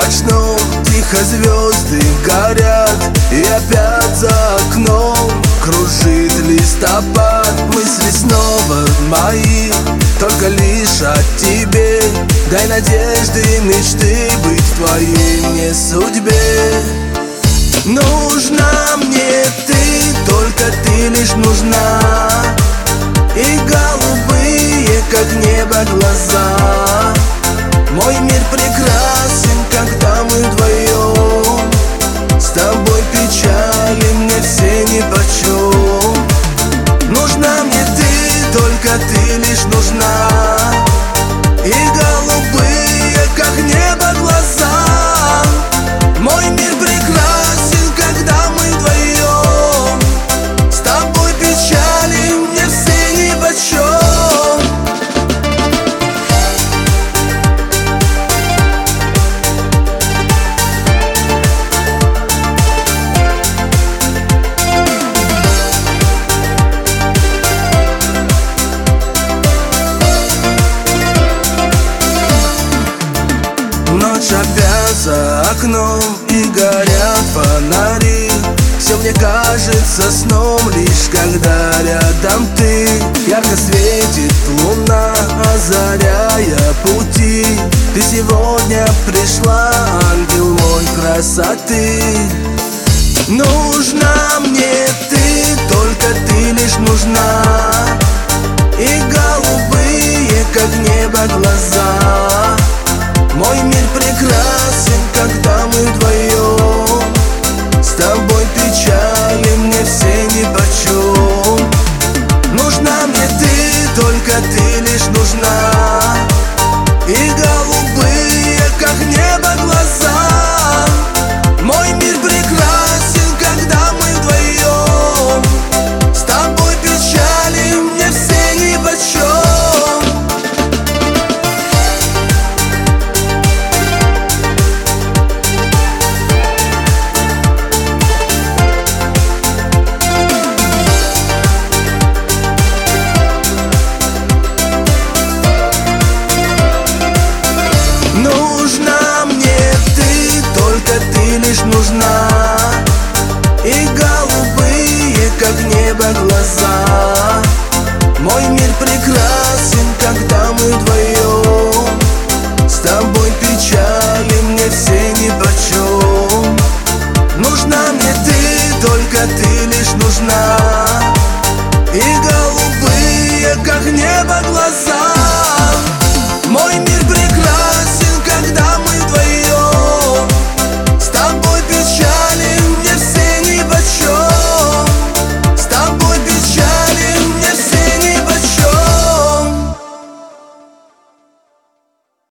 ночном тихо звезды горят, и опять за окном кружит листопад. Мысли снова мои только лишь о тебе. Дай надежды, мечты быть в твоей мне судьбе. Нужна мне ты, только ты лишь нужна. И голубые, как небо, глаза. Мой мир прекрасен, когда мы вдвоем. С тобой печали мне все нипочем. Нужна мне ты, только ты лишь нужна. И голубые, как небо, глаза. Мой мир прекрасен, когда мы вдвоем. С тобой печали мне все нипочем. Ночь опять за окном, и горят фонари. Все мне кажется сном, лишь когда рядом ты. Ярко светит луна, озаряя пути. Ты сегодня пришла, ангел мой красоты. Нужна мне ты, только ты лишь нужна. И голубые, как небо, глаза. Мой мир прекрасен, когда мы вдвоем. С тобой печали мне все нипочем. Нужна мне ты, только ты лишь нужна. И голубые, как небо, глаза. Мой мир прекрасен, когда мы вдвоем. С тобой печали мне все нипочем. Нужна мне ты, только ты лишь нужна. И голубые, как небо, глаза. Мой мир прекрасен, когда мы вдвоем. С тобой печали мне все нипочем. Нужна мне ты, только ты лишь нужна. И голубые, как небо, глаза.